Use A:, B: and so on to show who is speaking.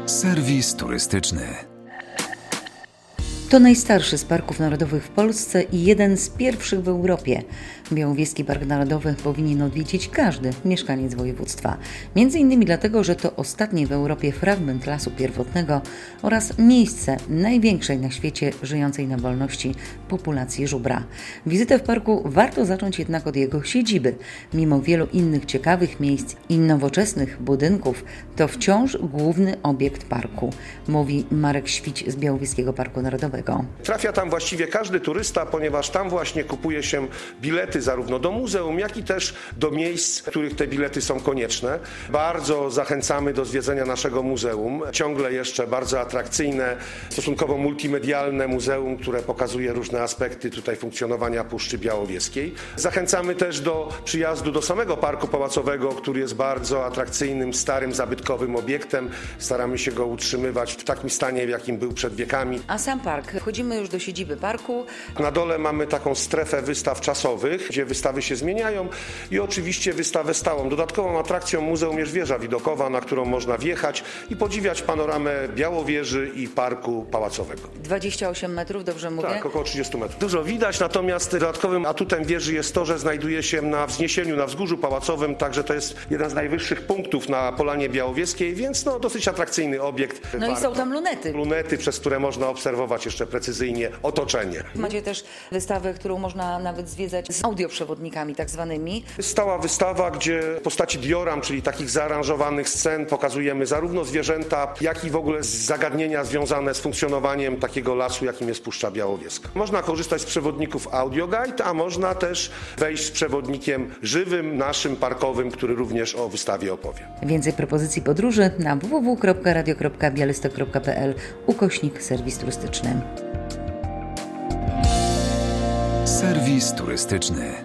A: Serwis turystyczny.
B: To najstarszy z parków narodowych w Polsce i jeden z pierwszych w Europie. Białowieski Park Narodowy powinien odwiedzić każdy mieszkaniec województwa. Między innymi dlatego, że to ostatni w Europie fragment lasu pierwotnego oraz miejsce największej na świecie żyjącej na wolności populacji żubra. Wizytę w parku warto zacząć jednak od jego siedziby. Mimo wielu innych ciekawych miejsc i nowoczesnych budynków, to wciąż główny obiekt parku, mówi Marek Świć z Białowieskiego Parku Narodowego.
C: Trafia tam właściwie każdy turysta, ponieważ tam właśnie kupuje się bilety zarówno do muzeum, jak i też do miejsc, w których te bilety są konieczne. Bardzo zachęcamy do zwiedzenia naszego muzeum. Ciągle jeszcze bardzo atrakcyjne, stosunkowo multimedialne muzeum, które pokazuje różne aspekty tutaj funkcjonowania Puszczy Białowieskiej. Zachęcamy też do przyjazdu do samego Parku Pałacowego, który jest bardzo atrakcyjnym, starym, zabytkowym obiektem. Staramy się go utrzymywać w takim stanie, w jakim był przed wiekami.
B: A sam park, wchodzimy już do siedziby parku.
C: Na dole mamy taką strefę wystaw czasowych, gdzie wystawy się zmieniają i oczywiście wystawę stałą. Dodatkową atrakcją muzeum jest wieża widokowa, na którą można wjechać i podziwiać panoramę Białowieży i Parku Pałacowego.
B: 28 metrów, dobrze mówię?
C: Tak, około 30 metrów. Dużo widać, natomiast dodatkowym atutem wieży jest to, że znajduje się na wzniesieniu, na wzgórzu pałacowym, także to jest jeden z najwyższych punktów na Polanie Białowieskiej, więc dosyć atrakcyjny obiekt.
B: No i są tam lunety.
C: Lunety, przez które można obserwować jeszcze precyzyjnie otoczenie.
B: Macie też wystawę, którą można nawet zwiedzać z audioprzewodnikami tak zwanymi.
C: Stała wystawa, gdzie w postaci dioram, czyli takich zaaranżowanych scen, pokazujemy zarówno zwierzęta, jak i w ogóle zagadnienia związane z funkcjonowaniem takiego lasu, jakim jest Puszcza Białowieska. Można korzystać z przewodników AudioGuide, a można też wejść z przewodnikiem żywym, naszym, parkowym, który również o wystawie opowie.
B: Więcej propozycji podróży na www.radio.bialystok.pl/serwis turystyczny.
A: Serwis turystyczny.